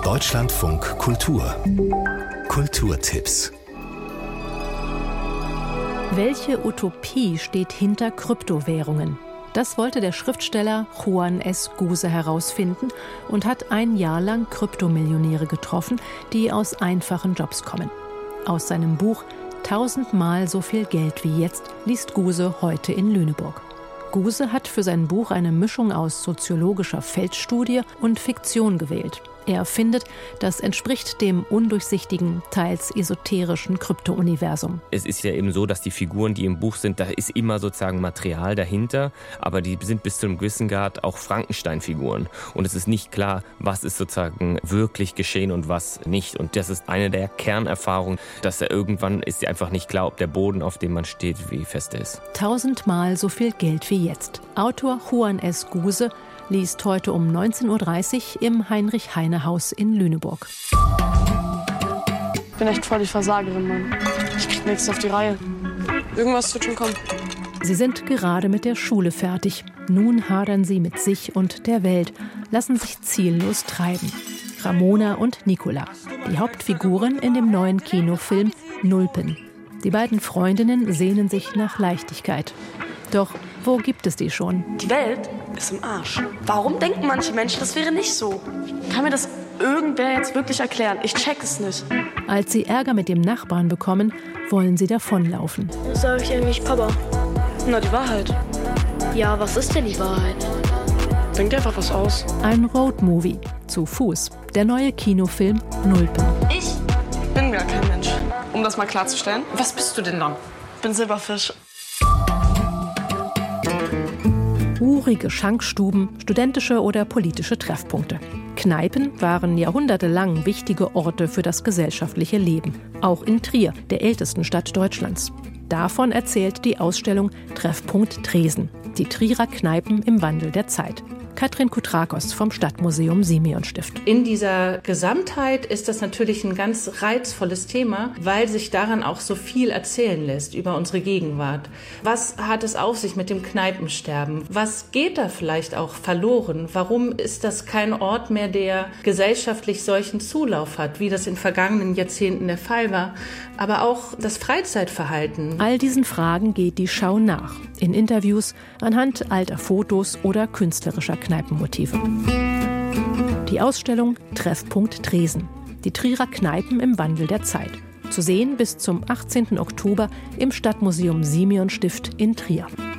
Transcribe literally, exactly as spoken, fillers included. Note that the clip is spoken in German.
Deutschlandfunk Kultur. Kulturtipps. Welche Utopie steht hinter Kryptowährungen? Das wollte der Schriftsteller Juan S. Guse herausfinden und hat ein Jahr lang Kryptomillionäre getroffen, die aus einfachen Jobs kommen. Aus seinem Buch »Tausendmal so viel Geld wie jetzt« liest Guse heute in Lüneburg. Guse hat für sein Buch eine Mischung aus soziologischer Feldstudie und Fiktion gewählt. Er findet, das entspricht dem undurchsichtigen, teils esoterischen Krypto-Universum. Es ist ja eben so, dass die Figuren, die im Buch sind, da ist immer sozusagen Material dahinter, aber die sind bis zu einem gewissen Grad auch Frankenstein-Figuren. Und es ist nicht klar, was ist sozusagen wirklich geschehen und was nicht. Und das ist eine der Kernerfahrungen, dass er irgendwann ist ja einfach nicht klar, ob der Boden, auf dem man steht, wie fest er ist. Tausendmal so viel Geld wie jetzt. Autor Juan S. Guse liest heute um neunzehn Uhr dreißig im Heinrich-Heine-Haus in Lüneburg. Ich bin echt voll die Versagerin, Mann. Ich krieg nichts auf die Reihe. Irgendwas wird schon kommen. Sie sind gerade mit der Schule fertig. Nun hadern sie mit sich und der Welt, lassen sich ziellos treiben. Ramona und Nicola, die Hauptfiguren in dem neuen Kinofilm Nulpen. Die beiden Freundinnen sehnen sich nach Leichtigkeit. Doch wo gibt es die schon? Die Welt ist im Arsch. Warum denken manche Menschen, das wäre nicht so? Kann mir das irgendwer jetzt wirklich erklären? Ich check es nicht. Als sie Ärger mit dem Nachbarn bekommen, wollen sie davonlaufen. Was sag ich eigentlich, Papa? Na, die Wahrheit. Ja, was ist denn die Wahrheit? Denkt einfach was aus. Ein Roadmovie, zu Fuß. Der neue Kinofilm Nulpen. Ich bin gar kein Mensch. Um das mal klarzustellen. Was bist du denn dann? Ich bin Silberfisch. Urige Schankstuben, studentische oder politische Treffpunkte. Kneipen waren jahrhundertelang wichtige Orte für das gesellschaftliche Leben. Auch in Trier, der ältesten Stadt Deutschlands. Davon erzählt die Ausstellung Treffpunkt Tresen. Die Trierer Kneipen im Wandel der Zeit. Katrin Kutrakos vom Stadtmuseum Simeonstift. In dieser Gesamtheit ist das natürlich ein ganz reizvolles Thema, weil sich daran auch so viel erzählen lässt über unsere Gegenwart. Was hat es auf sich mit dem Kneipensterben? Was geht da vielleicht auch verloren? Warum ist das kein Ort mehr, der gesellschaftlich solchen Zulauf hat, wie das in vergangenen Jahrzehnten der Fall war? Aber auch das Freizeitverhalten. All diesen Fragen geht die Schau nach. In Interviews, anhand alter Fotos oder künstlerischer Kneipenmotive. Die Ausstellung Treffpunkt Tresen. Die Trierer Kneipen im Wandel der Zeit. Zu sehen bis zum achtzehnten Oktober im Stadtmuseum Simeonstift in Trier.